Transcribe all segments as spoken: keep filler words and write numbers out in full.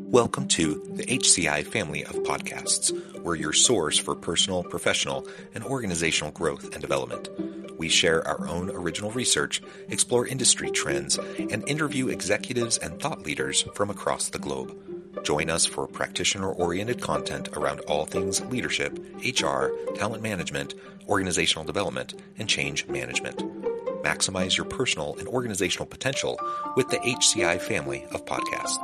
Welcome to the H C I family of podcasts. We're your source for personal, professional, and organizational growth and development. We share our own original research, explore industry trends, and interview executives and thought leaders from across the globe. Join us for practitioner-oriented content around all things leadership, H R, talent management, organizational development, and change management. Maximize your personal and organizational potential with the H C I family of podcasts.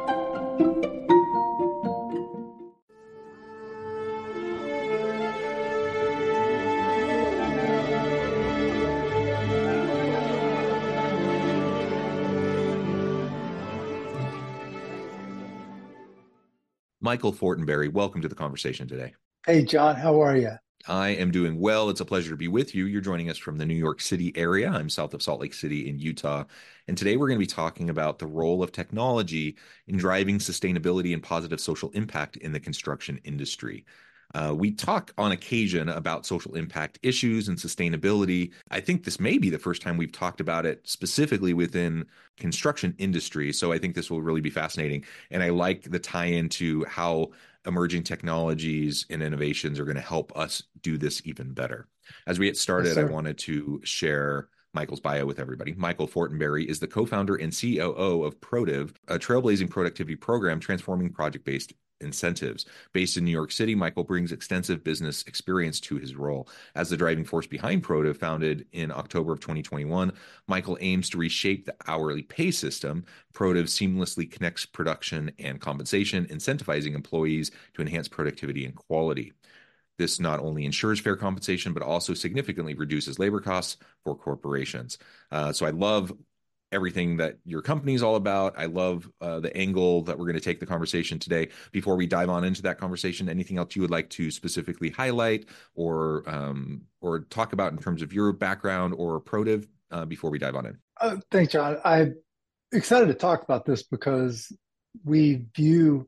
Michael Fortenberry, welcome to the conversation today. Hey, John, how are you? I am doing well. It's a pleasure to be with you. You're joining us from the New York City area. I'm south of Salt Lake City in Utah. And today we're going to be talking about the role of technology in driving sustainability and positive social impact in the construction industry. Uh, we talk on occasion about social impact issues and sustainability. I think this may be the first time we've talked about it specifically within construction industry. So I think this will really be fascinating. And I like the tie-in to how emerging technologies and innovations are going to help us do this even better. As we get started, yes, I wanted to share Michael's bio with everybody. Michael Fortenberry is the co-founder and C O O of Protiv, a trailblazing productivity program transforming project-based incentives. Based in New York City, Michael brings extensive business experience to his role. As the driving force behind Protiv, founded in October of twenty twenty-one, Michael aims to reshape the hourly pay system. Protiv seamlessly connects production and compensation, incentivizing employees to enhance productivity and quality. This not only ensures fair compensation, but also significantly reduces labor costs for corporations. Uh, so I love everything that your company is all about. I love uh, the angle that we're going to take the conversation today. Before we dive on into that conversation, anything else you would like to specifically highlight or um, or talk about in terms of your background or Protiv uh, before we dive on in? Uh, thanks, John. I'm excited to talk about this because we view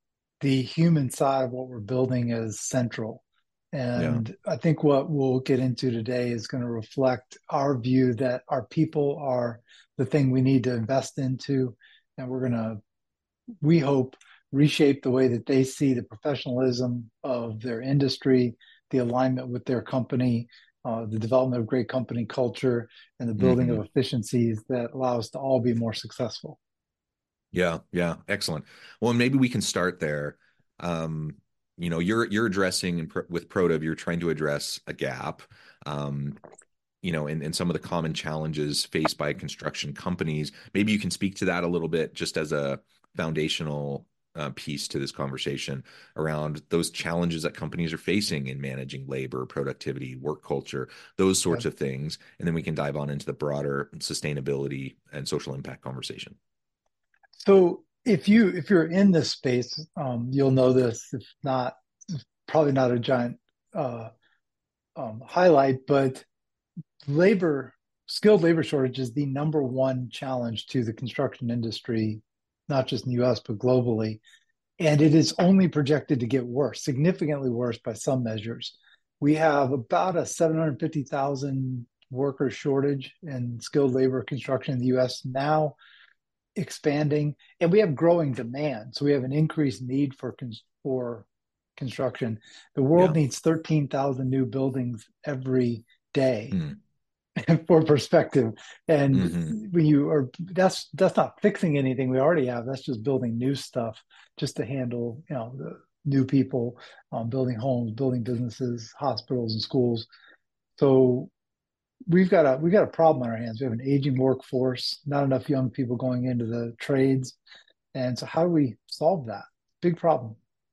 the human side of what we're building as central. And yeah. I think what we'll get into today is going to reflect our view that our people are the thing we need to invest into. And we're going to, we hope, reshape the way that they see the professionalism of their industry, the alignment with their company, uh, the development of great company culture, and the building mm-hmm. of efficiencies that allow us to all be more successful. Yeah, yeah, excellent. Well, maybe we can start there. Um, you know, you're you're addressing in, with Protiv, you're trying to address a gap, um, you know, and, and some of the common challenges faced by construction companies. Maybe you can speak to that a little bit, just as a foundational uh, piece to this conversation around those challenges that companies are facing in managing labor, productivity, work culture, those sorts yeah. of things, and then we can dive on into the broader sustainability and social impact conversation. So. If you if you're in this space, um, you'll know this. If not, probably not a giant uh, um, highlight, but labor, skilled labor shortage is the number one challenge to the construction industry, not just in the U S but globally, and it is only projected to get worse, significantly worse by some measures. We have about a seven hundred fifty thousand worker shortage in skilled labor construction in the U S now, expanding, and we have growing demand. So we have an increased need for for construction. The world yeah. needs thirteen thousand new buildings every day. Mm. For perspective, and mm-hmm. when you are, that's that's not fixing anything we already have. That's just building new stuff, just to handle, you know, the new people, um, building homes, building businesses, hospitals, and schools. So we've got a we've got a problem on our hands. We have an aging workforce, not enough young people going into the trades, and so how do we solve that? Big problem.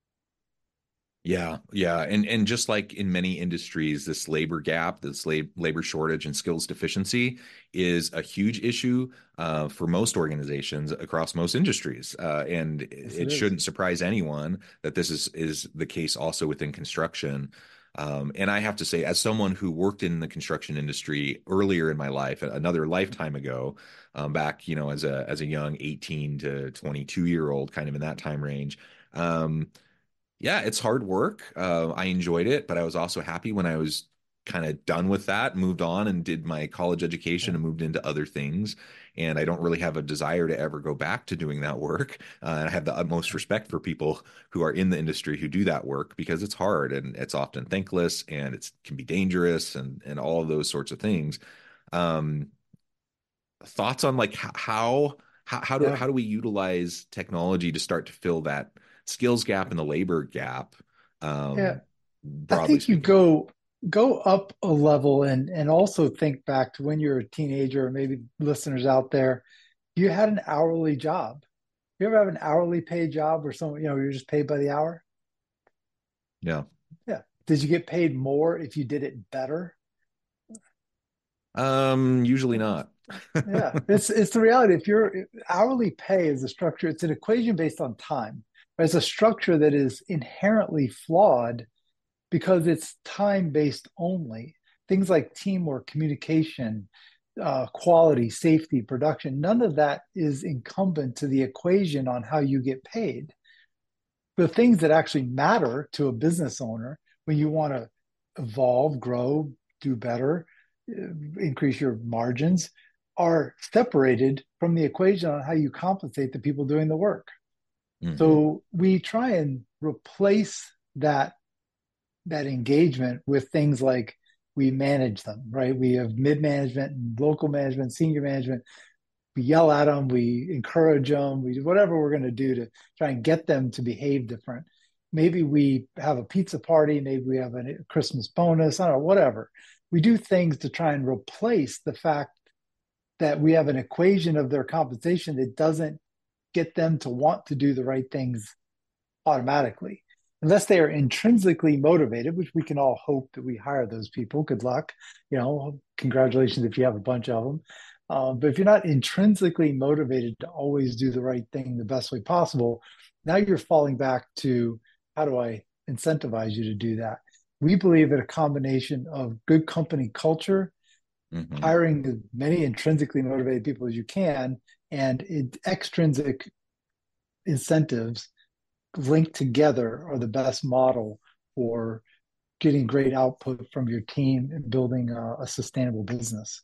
Yeah, yeah, and and just like in many industries, this labor gap, this lab, labor shortage, and skills deficiency is a huge issue uh, for most organizations across most industries, uh, and yes, it, it shouldn't surprise anyone that this is is the case also within construction. Um, and I have to say, as someone who worked in the construction industry earlier in my life, another lifetime ago, um, back, you know, as a as a young eighteen to twenty-two year old, kind of in that time range, um, yeah, it's hard work. Uh, I enjoyed it, but I was also happy when I was kind of done with that, moved on and did my college education Yeah. and moved into other things. And I don't really have a desire to ever go back to doing that work. Uh, and I have the utmost respect for people who are in the industry who do that work because it's hard and it's often thankless and it can be dangerous and and all of those sorts of things. Um, Thoughts on like h- how how how do Yeah. how do we utilize technology to start to fill that skills gap and the labor gap, Yeah. um, I broadly think you speaking? go go up a level and and also think back to when you're a teenager, or maybe listeners out there, you had an hourly job. You ever have an hourly paid job where someone, you know, you're just paid by the hour? Yeah. Yeah. Did you get paid more if you did it better? Um, usually not. Yeah, it's it's the reality. If your hourly pay is a structure, it's an equation based on time. But it's a structure that is inherently flawed because it's time based only. Things like teamwork, communication, uh, quality, safety, production, none of that is incumbent to the equation on how you get paid. The things that actually matter to a business owner when you want to evolve, grow, do better, uh, increase your margins are separated from the equation on how you compensate the people doing the work. Hmm. So we try and replace that that engagement with things like we manage them, right? We have mid management and local management, senior management. We yell at them, we encourage them, we do whatever we're going to do to try and get them to behave different. Maybe we have a pizza party, maybe we have a Christmas bonus, I don't know, whatever. We do things to try and replace the fact that we have an equation of their compensation that doesn't get them to want to do the right things automatically. Unless they are intrinsically motivated, which we can all hope that we hire those people. Good luck. You know, congratulations if you have a bunch of them. Um, but if you're not intrinsically motivated to always do the right thing the best way possible, now you're falling back to how do I incentivize you to do that? We believe that a combination of good company culture, Hmm. hiring as many intrinsically motivated people as you can, and extrinsic incentives linked together are the best model for getting great output from your team and building a, a sustainable business.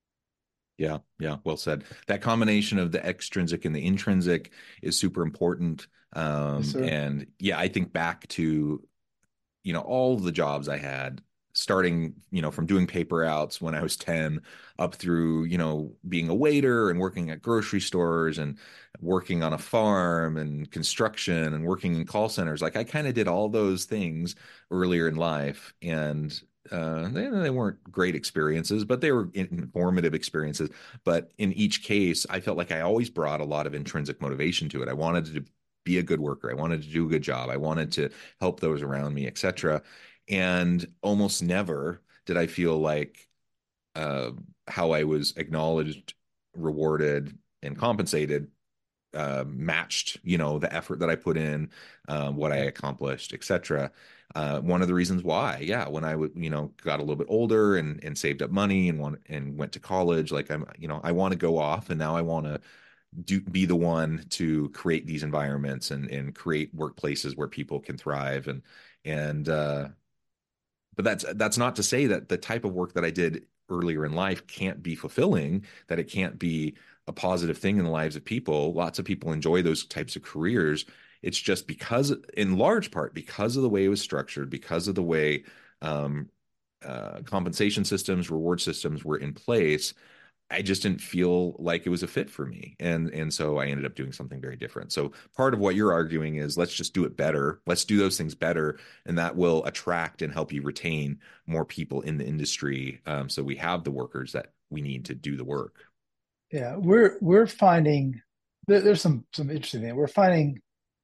Yeah, yeah, well said. That combination of the extrinsic and the intrinsic is super important. Yes, Um, sir. and yeah, I think back to, you know, all the jobs I had, starting, you know, from doing paper outs when I was ten up through, you know, being a waiter and working at grocery stores and working on a farm and construction and working in call centers. Like I kind of did all those things earlier in life. And uh, they, they weren't great experiences, but they were informative experiences. But in each case, I felt like I always brought a lot of intrinsic motivation to it. I wanted to be a good worker. I wanted to do a good job. I wanted to help those around me, et cetera. And almost never did I feel like uh, how I was acknowledged, rewarded, and compensated uh, matched, you know, the effort that I put in, um, what I Yeah. accomplished, et cetera. Uh, one of the reasons why, yeah, when I would, you know, got a little bit older and and saved up money and want and went to college, like I'm, you know, I want to go off and now I want to do be the one to create these environments and and create workplaces where people can thrive and and uh but that's that's not to say that the type of work that I did earlier in life can't be fulfilling, that it can't be a positive thing in the lives of people. Lots of people enjoy those types of careers. It's just because, in large part, because of the way it was structured, because of the way um, uh, compensation systems, reward systems were in place, I just didn't feel like it was a fit for me. And and so I ended up doing something very different. So part of what you're arguing is let's just do it better. Let's do those things better. And that will attract and help you retain more people in the industry. Um, so we have the workers that we need to do the work. Yeah. We're we're finding there, there's some some interesting thing. We're finding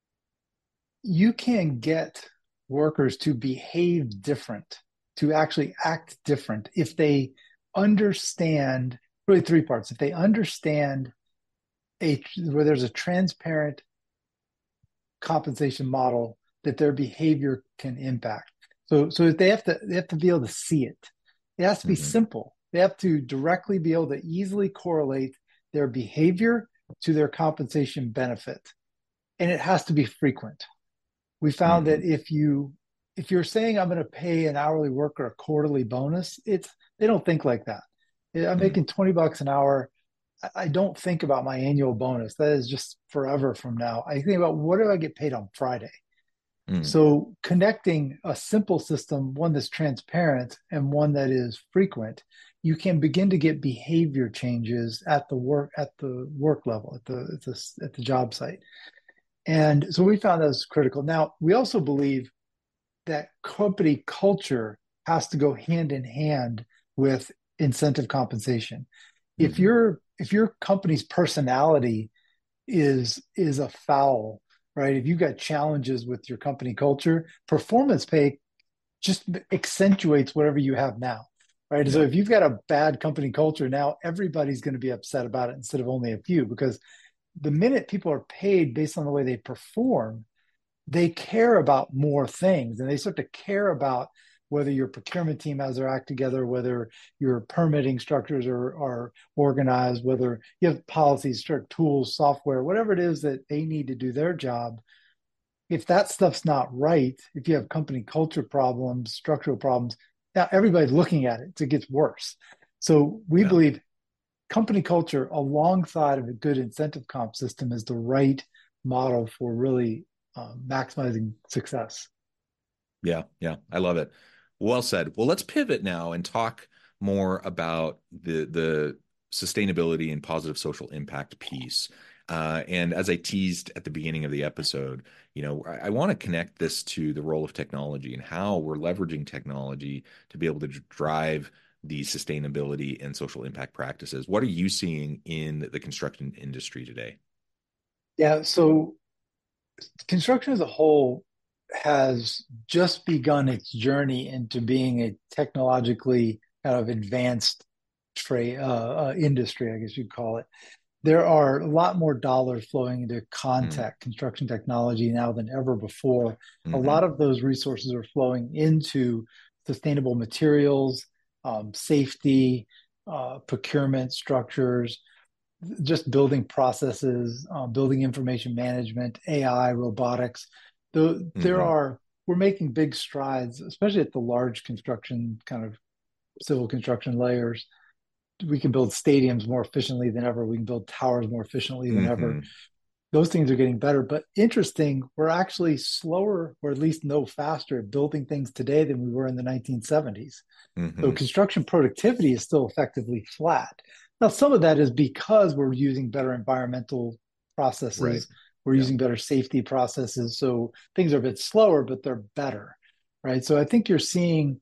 you can get workers to behave different, to actually act different if they understand really three parts. If they understand a where there's a transparent compensation model that their behavior can impact. So so they have to they have to be able to see it. It has to be Mm-hmm. simple. They have to directly be able to easily correlate their behavior to their compensation benefit. And it has to be frequent. We found Mm-hmm. that if you if you're saying I'm going to pay an hourly worker a quarterly bonus, it's they don't think like that. I'm Mm, making twenty bucks an hour. I don't think about my annual bonus. That is just forever from now. I think about what do I get paid on Friday? mm, So connecting a simple system, one that's transparent and one that is frequent, you can begin to get behavior changes at the work at the work level, at the at the, at the job site. And so we found that was critical. Now, we also believe that company culture has to go hand in hand with incentive compensation. If mhm. your if your company's personality is is a foul, right? If you've got challenges with your company culture, performance pay just accentuates whatever you have now, right? So Yeah, if you've got a bad company culture now, everybody's going to be upset about it instead of only a few, because the minute people are paid based on the way they perform, they care about more things, and they start to care about whether your procurement team has their act together, whether your permitting structures are, are organized, whether you have policies, strict tools, software, whatever it is that they need to do their job. If that stuff's not right, if you have company culture problems, structural problems, now everybody's looking at it, so it gets worse. So we yeah. believe company culture alongside of a good incentive comp system is the right model for really uh, maximizing success. Yeah, yeah, I love it. Well said. Well, let's pivot now and talk more about the the sustainability and positive social impact piece. Uh, and as I teased at the beginning of the episode, you know, I, I want to connect this to the role of technology and how we're leveraging technology to be able to drive the sustainability and social impact practices. What are you seeing in the construction industry today? Yeah, so construction as a whole has just begun its journey into being a technologically kind of advanced trade uh, uh, industry, I guess you'd call it. There are a lot more dollars flowing into Mm, contact construction technology now than ever before. A lot hmm of those resources are flowing into sustainable materials, um, safety, uh, procurement structures, just building processes, uh, building information management, A I, robotics. The, there hmm are, we're making big strides, especially at the large construction kind of civil construction layers. We can build stadiums more efficiently than ever. We can build towers more efficiently than ever. hmm Those things are getting better. But interesting, we're actually slower, or at least no faster at building things today than we were in the nineteen seventies. So hmm construction productivity is still effectively flat. Now, some of that is because we're using better environmental Right. processes. We're Yeah. using better safety processes. So things are a bit slower, but they're better, right? So I think you're seeing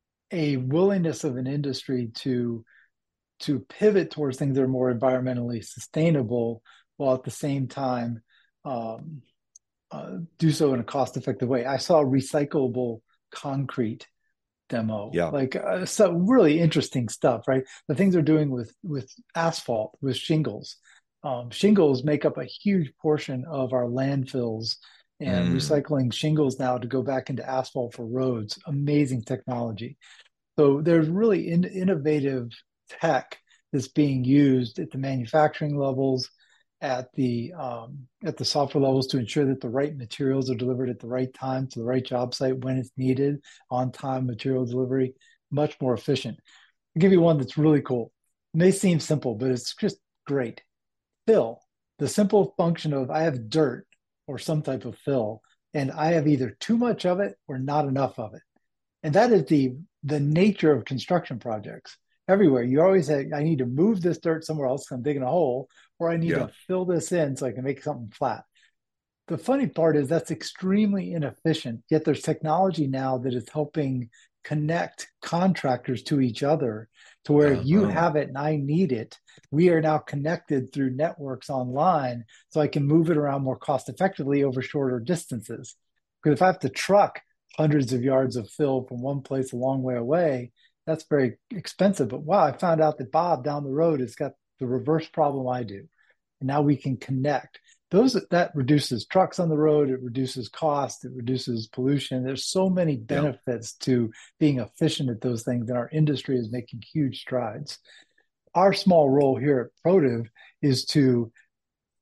a willingness of an industry to to pivot towards things that are more environmentally sustainable, while at the same time um, uh, do so in a cost effective way. I saw recyclable concrete demo, Yeah. like uh, so really interesting stuff, right? The things they're doing with with asphalt, with shingles. Um, shingles make up a huge portion of our landfills, and Mm. recycling shingles now to go back into asphalt for roads. Amazing technology. So there's really in, innovative tech that's being used at the manufacturing levels, at the um, at the software levels to ensure that the right materials are delivered at the right time to the right job site when it's needed, on time material delivery, much more efficient. I'll give you one that's really cool. It may seem simple, but it's just great. Fill. The simple function of I have dirt or some type of fill, and I have either too much of it or not enough of it. And that is the the nature of construction projects everywhere. You always say, I need to move this dirt somewhere else. I'm digging a hole, or I need Yeah. to fill this in so I can make something flat. The funny part is that's extremely inefficient. Yet there's technology now that is helping connect contractors to each other to where if you Uh-huh. have it and I need it, we are now connected through networks online so I can move it around more cost effectively over shorter distances. Because if I have to truck hundreds of yards of fill from one place a long way away, that's very expensive. But wow, I found out that Bob down the road has got the reverse problem I do. And now we can connect those that reduces trucks on the road, it reduces cost, it reduces pollution. There's so many Yeah. benefits to being efficient at those things, and our industry is making huge strides. Our small role here at Protiv is to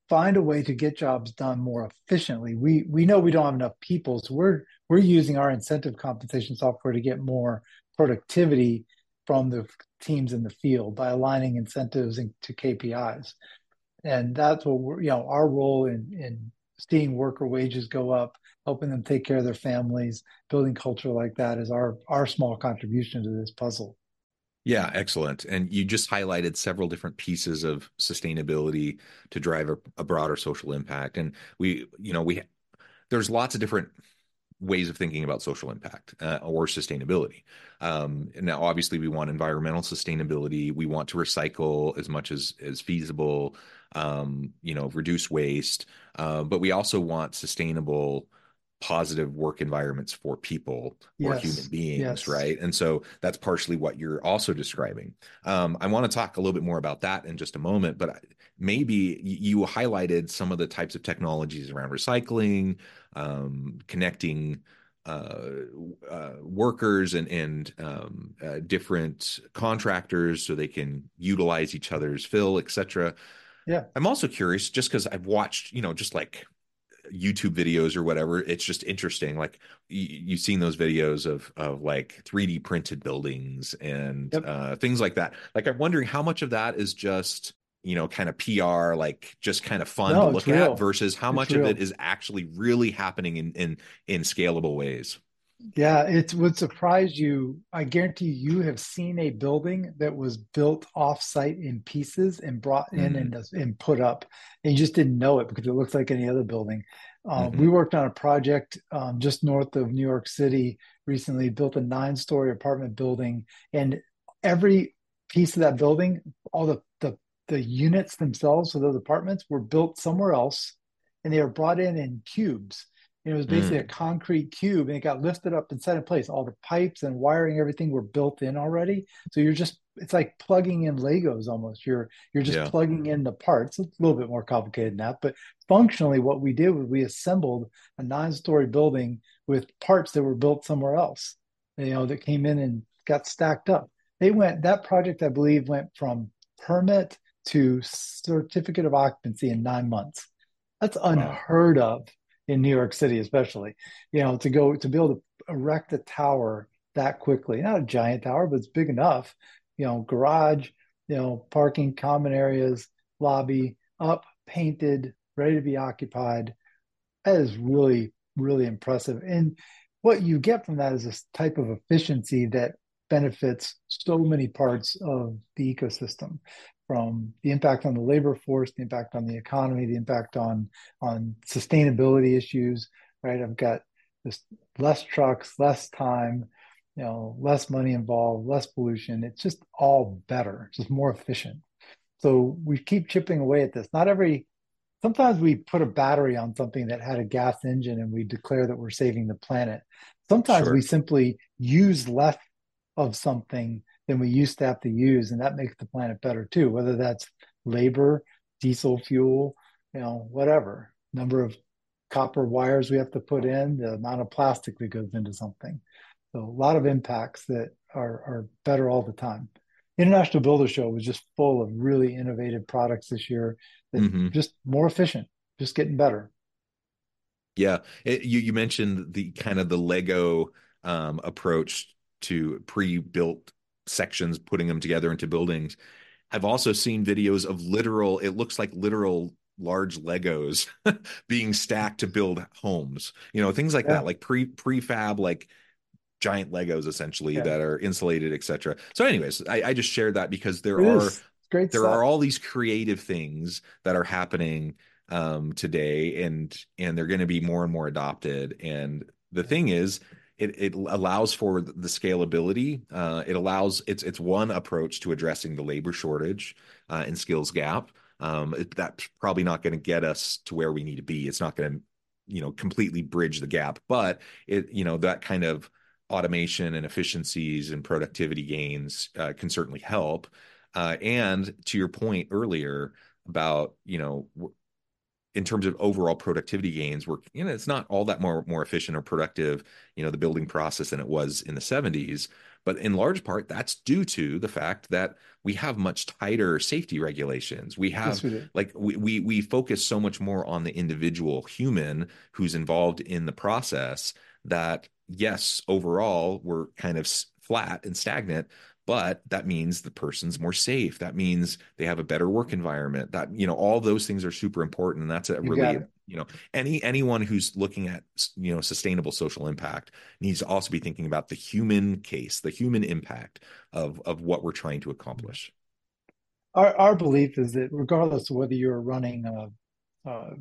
find a way to get jobs done more efficiently. We we know we don't have enough people, so we're we're using our incentive compensation software to get more productivity from the teams in the field by aligning incentives to K P Is. And that's what we're, you know, our role in in seeing worker wages go up, helping them take care of their families, building culture like that is our our small contribution to this puzzle. Yeah, excellent. And you just highlighted several different pieces of sustainability to drive a, a broader social impact. And we, you know, we there's lots of different ways of thinking about social impact uh, or sustainability. Um, now, obviously, we want environmental sustainability. We want to recycle as much as as feasible. Um, you know, reduce waste, uh, but we also want sustainable, positive work environments for people or human Yes, beings, yes, right? And so that's partially what you're also describing. Um, I want to talk a little bit more about that in just a moment, but maybe you highlighted some of the types of technologies around recycling, um, connecting uh, uh, workers and and um, uh, different contractors so they can utilize each other's fill, et cetera. yeah. I'm also curious, just because I've watched, you know, just like YouTube videos or whatever. It's just interesting. Like you, you've seen those videos of of like three D printed buildings and Yep. uh, things like that. Like I'm wondering how much of that is just you know kind of P R, like just kind of fun to No, it's look at, real. versus how It's much of it real. is actually really happening in in in scalable ways. Yeah, it would surprise you. I guarantee you have seen a building that was built off-site in pieces and brought in Mm, and, and put up, and you just didn't know it because it looks like any other building. Uh, we hmm worked on a project um, just north of New York City recently, built a nine-story apartment building, and every piece of that building, all the the the units themselves, so those apartments, were built somewhere else, and they were brought in in cubes. It was basically a mm, concrete cube and it got lifted up and set in place. All the pipes and wiring, everything were built in already. So you're just, it's like plugging in Legos almost. You're you're just yeah. plugging in the parts. It's a little bit more complicated than that. But functionally, what we did was we assembled a nine-story building with parts that were built somewhere else, you know, that came in and got stacked up. They went, that project, I believe, went from permit to certificate of occupancy in nine months. That's Wow. unheard of in New York City, especially, you know, to go to be able to erect a tower that quickly. Not a giant tower, but it's big enough. You know, garage, you know, parking, common areas, lobby, up, painted, ready to be occupied. That is really, really impressive. And what you get from that is this type of efficiency that benefits so many parts of the ecosystem, from the impact on the labor force, the impact on the economy, the impact on on sustainability issues, right? I've got this less trucks, less time, you know, less money involved, less pollution. It's just all better, it's just more efficient. So we keep chipping away at this. Not every Sometimes we put a battery on something that had a gas engine and we declare that we're saving the planet. Sometimes we Sure. simply use less of something than we used to have to use, and that makes the planet better too, whether that's labor, diesel fuel, you know, whatever. Number of copper wires we have to put in, the amount of plastic that goes into something. So a lot of impacts that are, are better all the time. International Builder Show was just full of really innovative products this year that hmm just more efficient, just getting better. Yeah, it, you you mentioned the kind of the Lego um, approach to pre-built sections, putting them together into buildings. I've also seen videos of literal, it looks like literal large Legos being stacked to build homes. You know, things like that, Yeah, like pre prefab, like giant Legos essentially yeah, that are insulated, et cetera. So, anyways, I, I just shared that because there it are is great there are stuff. all these creative things that are happening um, today, and and they're going to be more and more adopted. And the Yeah, thing is, it it allows for the scalability. Uh, it allows it's it's one approach to addressing the labor shortage uh, and skills gap. Um, it, that's probably not going to get us to where we need to be. It's not going to, you know, completely bridge the gap, but it, you know, that kind of automation and efficiencies and productivity gains uh, can certainly help. Uh, and to your point earlier about, you know, in terms of overall productivity gains, we're, you know, it's not all that more more efficient or productive, you know, the building process than it was in the seventies. But in large part, that's due to the fact that we have much tighter safety regulations. We Yes, have we do. like we we we focus so much more on the individual human who's involved in the process that yes, overall we're kind of flat and stagnant, but that means the person's more safe. That means they have a better work environment. That, you know, all those things are super important. And that's a You got really, it. you know, any anyone who's looking at, you know, sustainable social impact needs to also be thinking about the human case, the human impact of of what we're trying to accomplish. Our our belief is that regardless of whether you're running a, a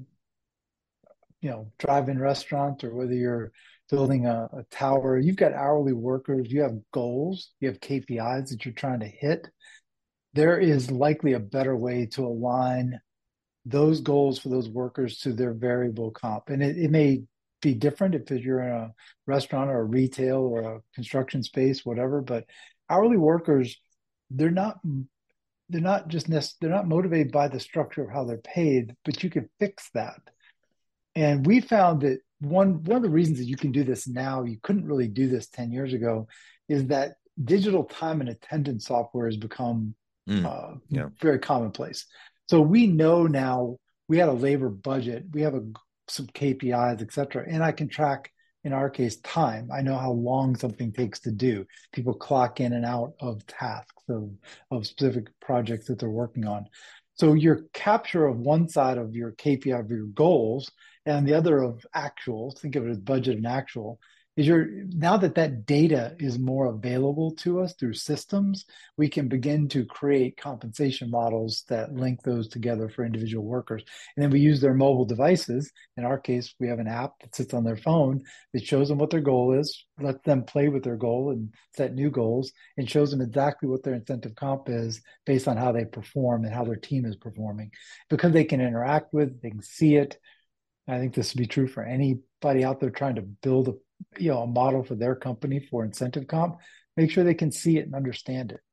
you know drive-in restaurant or whether you're building a, a tower, you've got hourly workers, you have goals, you have K P Is that you're trying to hit. There is likely a better way to align those goals for those workers to their variable comp. And it, it may be different if you're in a restaurant or a retail or a construction space, whatever, but hourly workers, they're not they're not just they're not motivated by the structure of how they're paid, but you can fix that. And we found that one one of the reasons that you can do this now, you couldn't really do this ten years ago, is that digital time and attendance software has become Mm, uh, yeah. very commonplace. So we know now we had a labor budget, we have a, some K P Is, et cetera, and I can track, in our case, time. I know how long something takes to do. People clock in and out of tasks of, of specific projects that they're working on. So your capture of one side of your K P I of your goals and the other of actual, think of it as budget and actual, is your now that that data is more available to us through systems, we can begin to create compensation models that link those together for individual workers. And then we use their mobile devices. In our case, we have an app that sits on their phone that shows them what their goal is, lets them play with their goal and set new goals, and shows them exactly what their incentive comp is based on how they perform and how their team is performing. Because they can interact with, they can see it. I think this would be true for anybody out there trying to build a you know a model for their company for incentive comp. Make sure they can see it and understand it.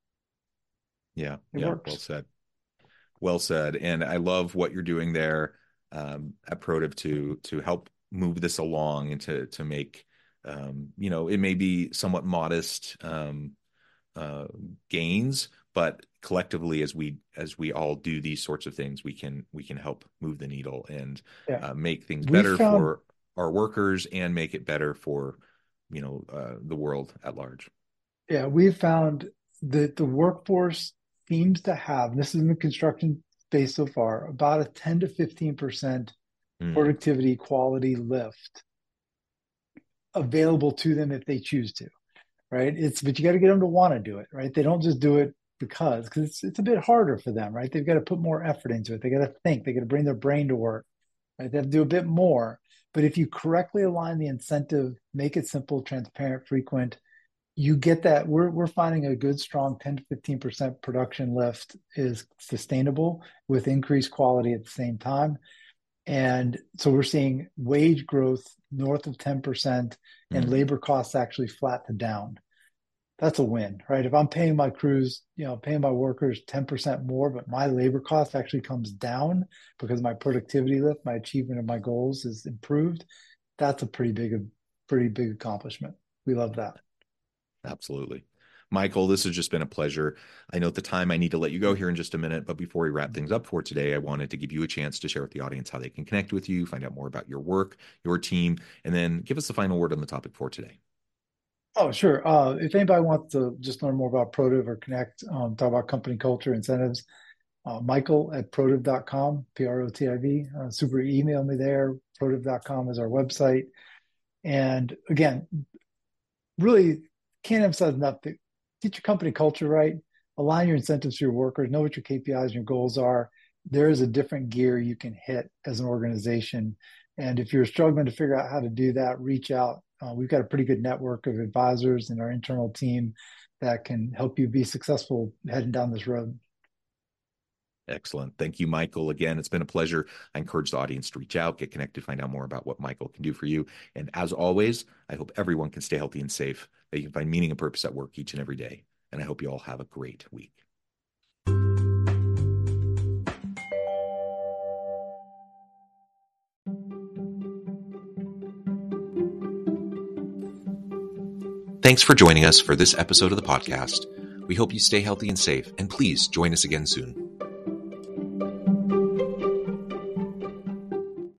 Yeah. It Yeah. Well works. said. Well said. And I love what you're doing there um, at Protiv to to help move this along and to to make um, you know, it may be somewhat modest um, uh, gains, but collectively, as we as we all do these sorts of things, we can we can help move the needle and Yeah, uh, make things we better found. for our workers and make it better for you know uh, the world at large. Yeah, we found that the workforce seems to have, this is in the construction space so far, about a ten to fifteen percent Mm, productivity quality lift available to them if they choose to. Right? It's but you got to get them to want to do it, right? They don't just do it because because it's it's a bit harder for them, right? They've got to put more effort into it. They got to think. They got to bring their brain to work, right? They have to do a bit more. But if you correctly align the incentive, make it simple, transparent, frequent, you get that. We're we're finding a good, strong ten to fifteen percent production lift is sustainable with increased quality at the same time. And so we're seeing wage growth north of ten percent and mm. labor costs actually flat to down. That's a win, right? If I'm paying my crews, you know, paying my workers ten percent more, but my labor cost actually comes down because my productivity lift, my achievement of my goals is improved, that's a pretty big, pretty big accomplishment. We love that. Absolutely. Michael, this has just been a pleasure. I know at the time I need to let you go here in just a minute, but before we wrap things up for today, I wanted to give you a chance to share with the audience how they can connect with you, find out more about your work, your team, and then give us the final word on the topic for today. Oh, sure. Uh, if anybody wants to just learn more about Protiv or connect, um, talk about company culture, incentives, uh, Michael at protiv dot com, P R O T I V. Uh, super email me there. protiv dot com is our website. And again, really can't emphasize enough that get your company culture right, align your incentives for your workers, know what your K P Is and your goals are. There is a different gear you can hit as an organization. And if you're struggling to figure out how to do that, reach out. Uh, we've got a pretty good network of advisors in our internal team that can help you be successful heading down this road. Excellent. Thank you, Michael. Again, it's been a pleasure. I encourage the audience to reach out, get connected, find out more about what Michael can do for you. And as always, I hope everyone can stay healthy and safe, that you can find meaning and purpose at work each and every day. And I hope you all have a great week. Thanks for joining us for this episode of the podcast. We hope you stay healthy and safe, and please join us again soon.